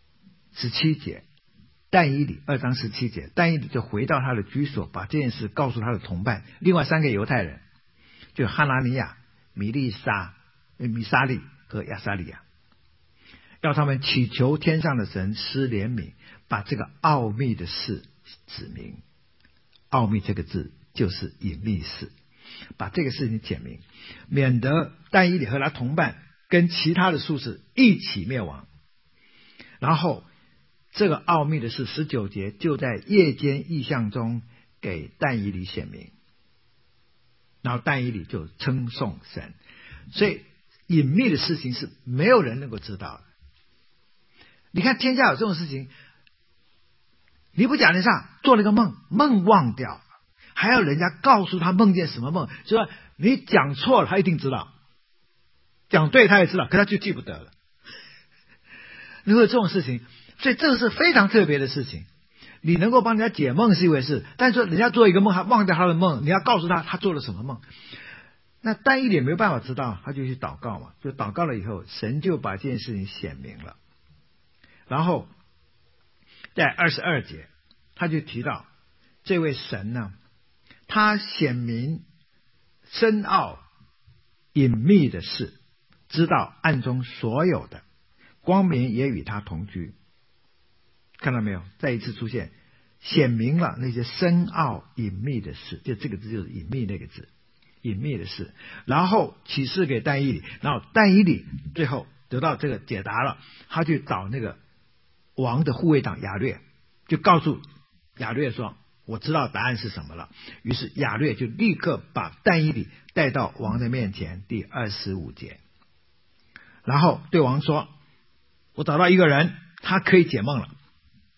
17节，但以理2章17节，但以理就回到他的居所，把这件事告诉他的同伴，另外3个犹太人，就哈拿尼亚、米沙利和亚撒利亚，要他们祈求天上的神施怜悯，把这个奥秘的事指明。奥秘这个字就是隐秘事，把这个事情解明，免得但以理和他同伴跟其他的术士一起灭亡。然后这个奥秘的事19节就在夜间异象中给但以理显明，然后但以理就称颂神。所以隐秘的事情是没有人能够知道的。你看天下有这种事情，尼布甲尼撒做了一个梦，梦忘掉了，还要人家告诉他梦见什么梦，说你讲错了他一定知道，讲对他也知道，可他就记不得了。如果有这种事情，所以这个是非常特别的事情。你能够帮人家解梦是一回事，但是说人家做一个梦，他忘掉他的梦，你要告诉他他做了什么梦。那但以理没有办法知道，他就去祷告嘛，就祷告了以后，神就把这件事情显明了。然后在22节他就提到这位神呢，他显明深奥隐秘的事，知道暗中所有的，光明也与他同居。看到没有？再一次出现，显明了那些深奥隐秘的事，就这个字就是隐秘那个字，隐秘的事。然后启示给但以理，然后但以理最后得到这个解答了，他去找那个王的护卫长亚略，就告诉亚略说我知道答案是什么了。于是亚略就立刻把但以理带到王的面前，第25节，然后对王说我找到一个人，他可以解梦了。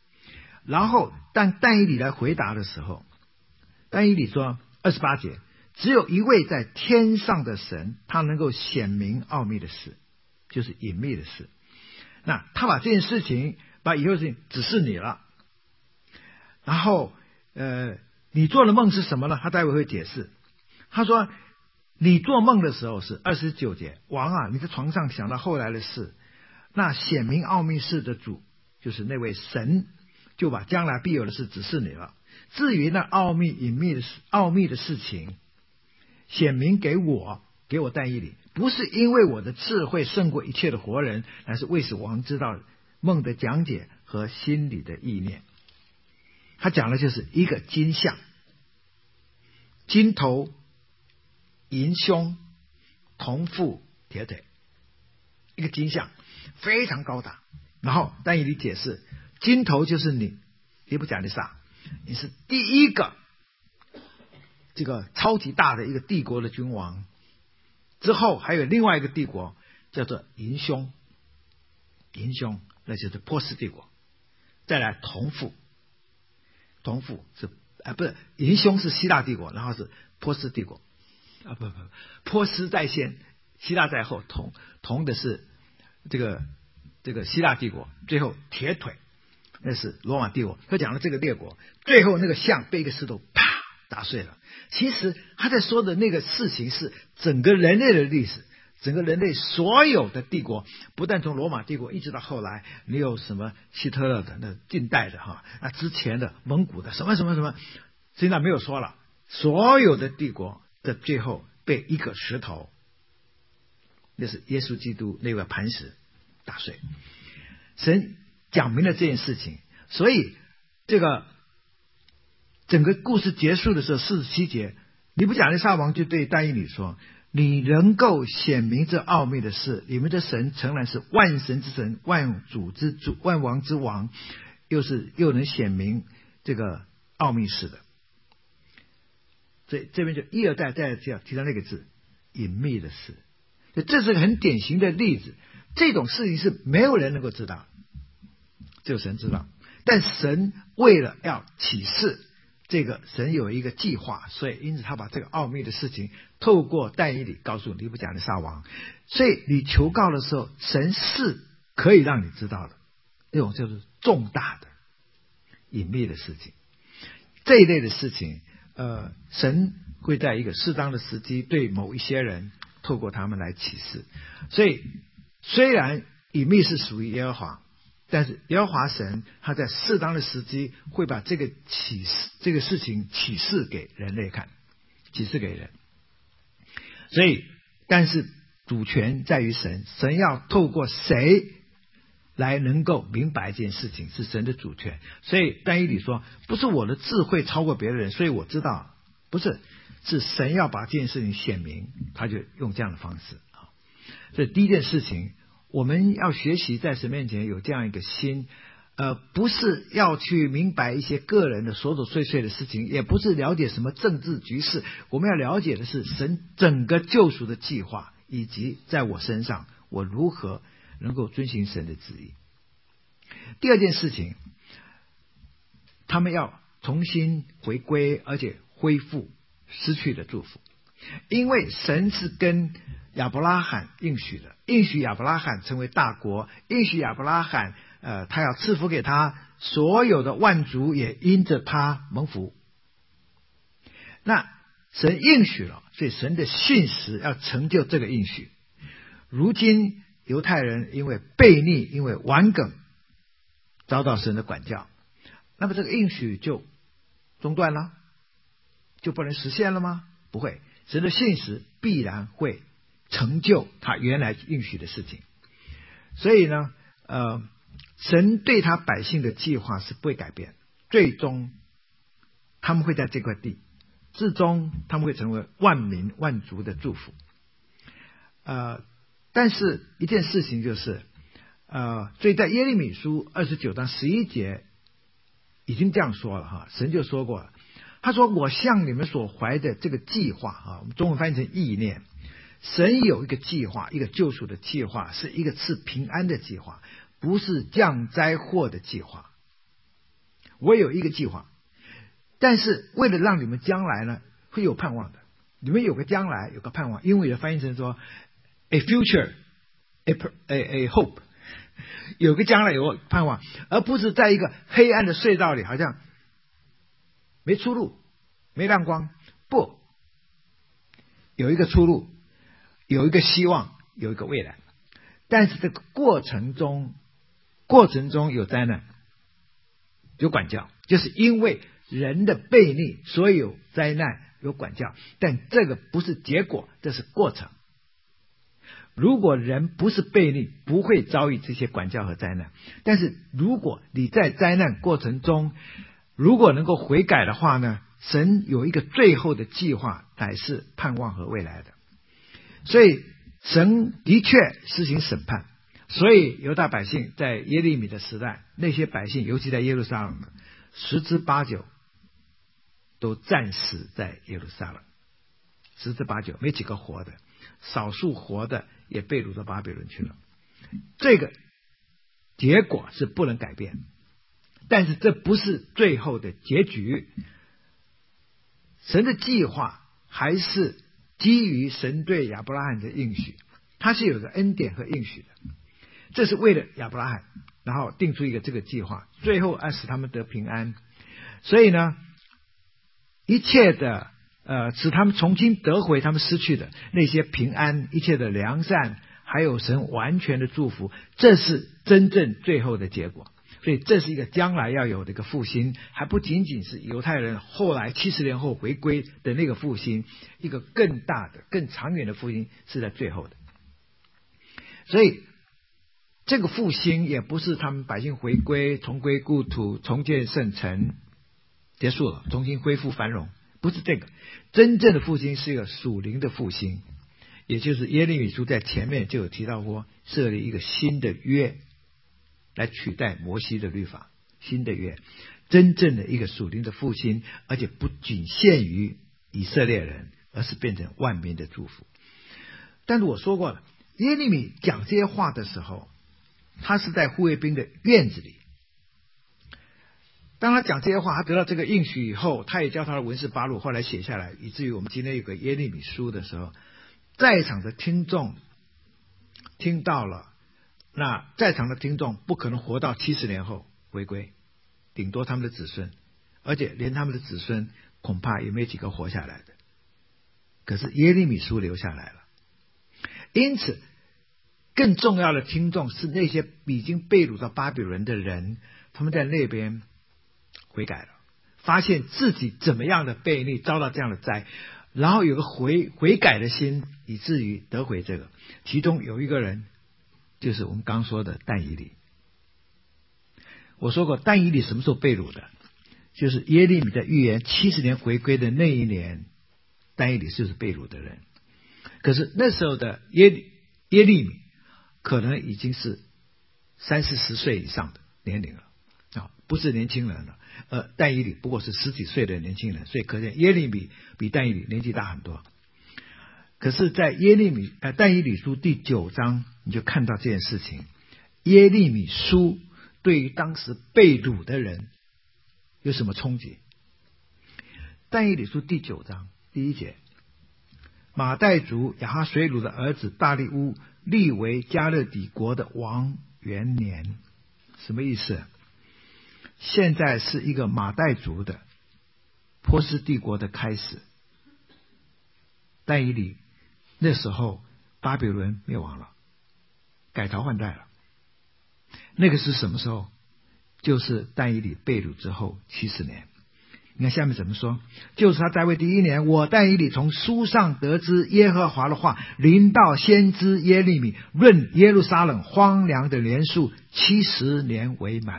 然后但以理来回答的时候，但以理说28节， 只有一位在天上的神，他能够显明奥秘的事，就是隐秘的事。那他把这件事情，把以后的事情指示你了，然后你做的梦是什么呢？他待会会解释。他说你做梦的时候是29节，王啊，你在床上想到后来的事，那显明奥秘事的主，就是那位神，就把将来必有的事指示你了。至于那奥秘隐秘的奥秘的事情，显明给我但以理，不是因为我的智慧胜过一切的活人，乃是为使王知道梦的讲解和心里的意念。他讲的就是一个金像，金头银胸铜腹铁腿，一个金像非常高大。然后但以理解释，金头就是你尼布甲尼撒，你是第一个这个超级大的一个帝国的君王，之后还有另外一个帝国叫做银胸，那就是波斯帝国。再来铜腹是不是银胸是希腊帝国，然后是波斯帝国不，波斯在先，希腊在后，铜的是这个希腊帝国，最后铁腿那是罗马帝国。他讲了这个列国，最后那个像被一个石头啪打碎了。其实他在说的那个事情是整个人类的历史，整个人类所有的帝国，不但从罗马帝国一直到后来，你有什么希特勒的那近代的那之前的蒙古的什么，现在没有说了，所有的帝国的最后被一个石头，那是耶稣基督那个磐石打碎。神讲明了这件事情，所以这个整个故事结束的时候47节，尼布甲尼撒王就对但以理说，你能够显明这奥秘的事，你们的神诚然是万神之神，万主之主，万王之王，又能显明这个奥秘事的。所以这边就一而再再而三提到那个字，隐秘的事。这是个很典型的例子，这种事情是没有人能够知道，只有神知道。但神为了要启示这个，神有一个计划，所以因此他把这个奥秘的事情透过但以理告诉尼布甲尼撒王。所以你求告的时候，神是可以让你知道的，这种就是重大的隐秘的事情。这一类的事情神会在一个适当的时机对某一些人透过他们来启示。所以虽然隐秘是属于耶和华，但是耶和华神他在适当的时机会把这个事情启示给人类看，启示给人。所以但是主权在于神，神要透过谁来能够明白这件事情，是神的主权。所以但以理说，不是我的智慧超过别人，所以我知道，不是，是神要把这件事情显明，他就用这样的方式。所以第一件事情，我们要学习在神面前有这样一个心，不是要去明白一些个人的琐琐碎碎的事情，也不是了解什么政治局势，我们要了解的是神整个救赎的计划，以及在我身上我如何能够遵行神的旨意。第二件事情，他们要重新回归，而且恢复失去的祝福。因为神是跟亚伯拉罕应许的，应许亚伯拉罕成为大国，应许亚伯拉罕他要赐福给他，所有的万族也因着他蒙福。那神应许了，所以神的信实要成就这个应许。如今犹太人因为悖逆，因为顽梗，遭到神的管教，那么这个应许就中断了，就不能实现了吗？不会，神的信实必然会成就他原来应许的事情。所以呢神对他百姓的计划是不会改变，最终他们会在这块地，至终他们会成为万民万族的祝福。但是一件事情就是所以在耶利米书29章11节已经这样说了神就说过了，他说我向你们所怀的这个计划我们中文翻译成意念，神有一个计划，一个救赎的计划，是一个赐平安的计划，不是降灾祸的计划。我有一个计划，但是为了让你们将来呢会有盼望的， 你们有个将来，有个盼望。英语的翻译成说 a future, a hope， 有个将来，有个盼望，而不是在一个黑暗的隧道里，好像没出路，没亮光。不，有一个出路，有一个希望，有一个未来。但是这个过程中有灾难，有管教，就是因为人的悖逆，所以有灾难，有管教。但这个不是结果，这是过程。如果人不是悖逆，不会遭遇这些管教和灾难。但是如果你在灾难过程中，如果能够悔改的话呢，神有一个最后的计划，乃是盼望和未来的。所以神的确施行审判。所以犹大百姓在耶利米的时代，那些百姓尤其在耶路撒冷，10之8九都战死在耶路撒冷，10之8九没几个活的，少数活的也被掳到巴比伦去了。这个结果是不能改变，但是这不是最后的结局。神的计划还是基于神对亚伯拉罕的应许，他是有个恩典和应许的。这是为了亚伯拉罕，然后定出一个这个计划，最后使他们得平安。所以呢，一切的使他们重新得回他们失去的那些平安，一切的良善，还有神完全的祝福，这是真正最后的结果。所以这是一个将来要有的一个复兴，还不仅仅是犹太人后来70年后回归的那个复兴，一个更大的更长远的复兴是在最后的。所以这个复兴也不是他们百姓回归，重归故土，重建圣城，结束了，重新恢复繁荣，不是这个。真正的复兴是一个属灵的复兴，也就是耶利米书在前面就有提到过，设立一个新的约来取代摩西的律法，新的约，真正的一个属灵的复兴，而且不仅限于以色列人，而是变成万民的祝福。但是我说过了，耶利米讲这些话的时候，他是在护卫兵的院子里。当他讲这些话，他得到这个应许以后，他也叫他的文士巴录后来写下来，以至于我们今天有个耶利米书的时候，在场的听众听到了，那在场的听众不可能活到70年后回归，顶多他们的子孙，而且连他们的子孙恐怕也没几个活下来的。可是耶利米书留下来了，因此更重要的听众是那些已经被掳到巴比伦的人，他们在那边悔改了，发现自己怎么样的悖逆，遭到这样的灾，然后有个悔改的心，以至于得回这个。其中有一个人就是我们刚说的但以理。我说过但以理什么时候被掳的，就是耶利米的预言70年回归的那一年，但以理就是被掳的人。可是那时候的耶利米可能已经是30-40岁以上的年龄了，不是年轻人了。但以理不过是10几岁的年轻人，所以可见耶利米比但以理年纪大很多。可是在但以理书第9章你就看到这件事情。耶利米书对于当时被掳的人有什么冲击？但以理书第9章第1节，马代族亚哈水鲁的儿子大利乌立为加勒底国的王元年。什么意思？现在是一个马代族的波斯帝国的开始。但以理那时候巴比伦灭亡了，改朝换代了。那个是什么时候？就是但以理被掳之后70年。你看下面怎么说？就是他在位第1年，我但以理从书上得知耶和华的话临到先知耶利米，论耶路撒冷荒凉的年数70年为满。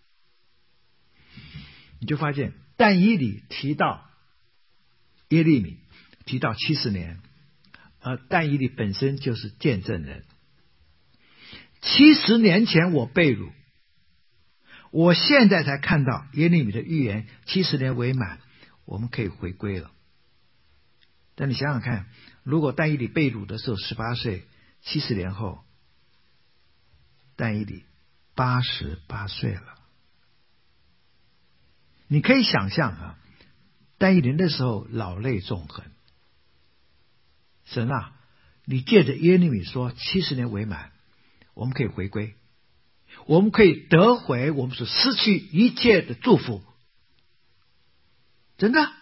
你就发现但以理提到耶利米，提到70年，而但以理本身就是见证人。70年前我被掳，我现在才看到耶利米的预言70年为满，我们可以回归了。但你想想看，如果但以理被掳的时候18岁，70年后但以理88岁了。你可以想象但以理那时候老泪纵横， 神啊，你借着耶利米说70年为满，我们可以回归，我们可以得回我们所失去一切的祝福。真的，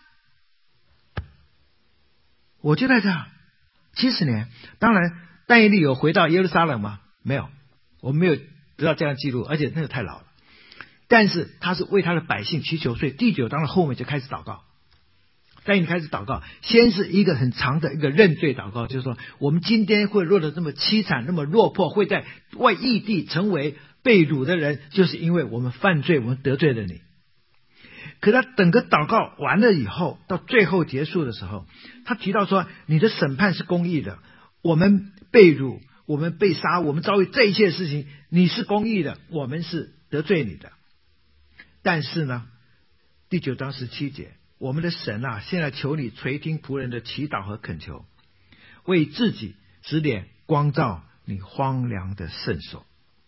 我就在这70年。当然但以理有回到耶路撒冷吗？没有，我们没有得到这样的记录，而且那个太老了。但是他是为他的百姓祈求，所以第9章的后面就开始祷告。但以理开始祷告，先是一个很长的一个认罪祷告，就是说我们今天会落得这么凄惨，那么落魄，会在外异地成为被掳的人，就是因为我们犯罪，我们得罪了你。可他整个祷告完了以后，到最后结束的时候，他提到说，你的审判是公义的，我们被掳，我们被杀，我们遭遇这一切事情，你是公义的，我们是得罪你的。但是呢，第9章17节，我们的神啊，现在求你垂听仆人的祈祷和恳求，为自己指点光照你荒凉的圣所。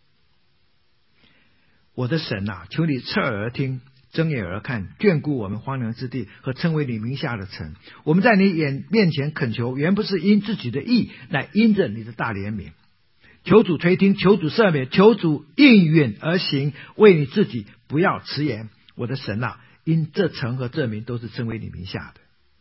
我的神啊，求你侧耳而听，睁眼而看，眷顾我们荒凉之地和称为你名下的城。我们在你面前恳求，原不是因自己的义，乃因着你的大怜悯。求主垂听，求主赦免，求主应允而行，为你自己不要迟延。我的神啊，因这城和这民都是称为你名下的。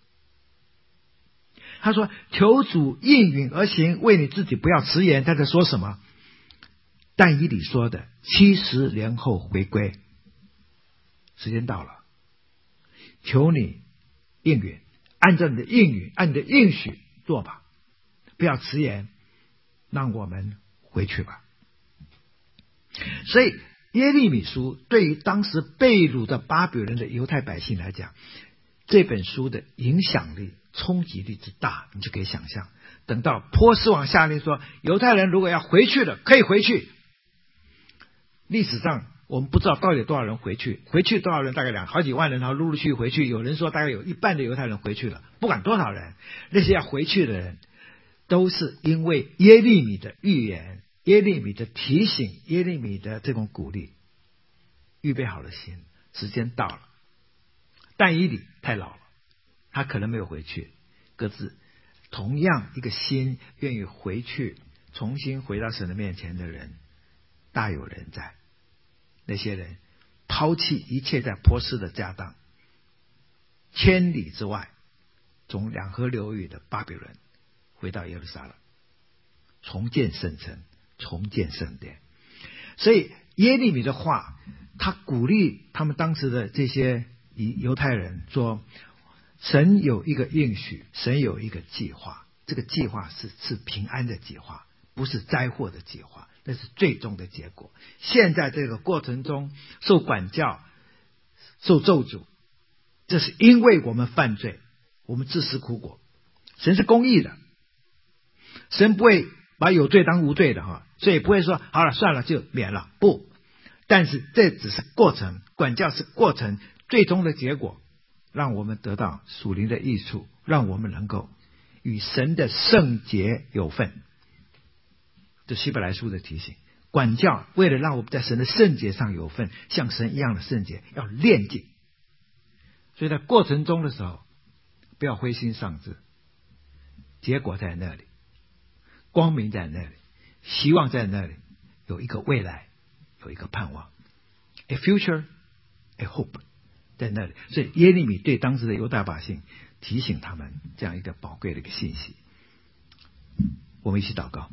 他说求主应允而行，为你自己不要迟延。他在说什么？但以理说的70年后回归，时间到了，求你应允，按照你的应允，按你的应许做吧，不要迟延，让我们回去吧。所以耶利米书对于当时被掳的巴比伦的犹太百姓来讲，这本书的影响力冲击力之大，你就可以想象。等到波斯王下令说犹太人如果要回去了可以回去，历史上我们不知道到底有多少人回去多少人，大概好几万人，然后陆陆续续回去。有人说大概有一半的犹太人回去了。不管多少人，那些要回去的人都是因为耶利米的预言，耶利米的提醒，耶利米的这种鼓励，预备好了心，时间到了。但以理太老了，他可能没有回去，可是同样一个心愿意回去重新回到神的面前的人大有人在。那些人抛弃一切在波斯的家当，千里之外，从两河流域的巴比伦回到耶路撒冷，重建圣城，重建圣殿。所以耶利米的话，他鼓励他们当时的这些犹太人说，神有一个应许，神有一个计划，这个计划是平安的计划，不是灾祸的计划，那是最终的结果。现在这个过程中受管教，受咒诅，这是因为我们犯罪，我们自食苦果。神是公义的，神不会把有罪当无罪的哈，所以不会说好了算了就免了，不。但是这只是过程，管教是过程，最终的结果让我们得到属灵的益处，让我们能够与神的圣洁有份。这希伯来书的提醒，管教为了让我们在神的圣洁上有份，像神一样的圣洁，要炼净。所以在过程中的时候不要灰心丧志，结果在那里，光明在那里，希望在那里，有一个未来，有一个盼望， a future, a hope 在那里。所以耶利米对当时的犹大百姓提醒他们这样一个宝贵的一个信息。我们一起祷告。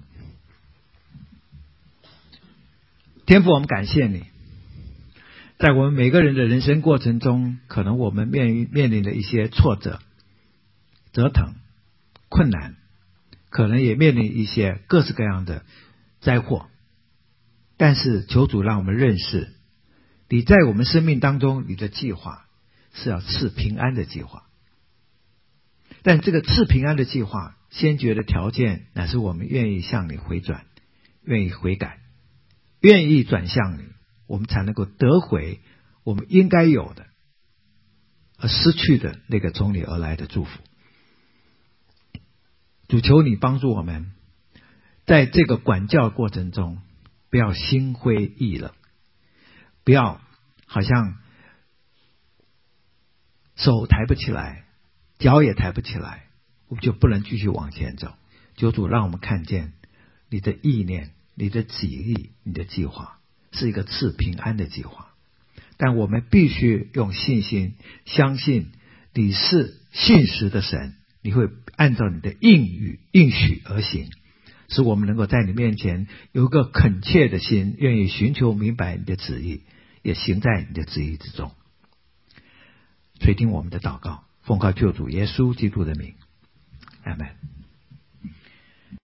天父，我们感谢你，在我们每个人的人生过程中，可能我们面临的一些挫折、折腾、困难，可能也面临一些各式各样的灾祸。但是求主让我们认识，你在我们生命当中，你的计划是要赐平安的计划。但这个赐平安的计划，先决的条件乃是我们愿意向你回转，愿意悔改，愿意转向你，我们才能够得回我们应该有的，而失去的那个从你而来的祝福。主，求你帮助我们，在这个管教过程中，不要心灰意冷，不要好像手抬不起来，脚也抬不起来， 我们就不能继续往前走。求主让我们看见你的意念、你的旨意、你的计划是一个赐平安的计划，但我们必须用信心相信你是信实的神，你会按照你的应许而行，使我们能够在你面前有一个恳切的心，愿意寻求明白你的旨意，也行在你的旨意之中。垂听我们的祷告，奉靠救主耶稣基督的名，阿们。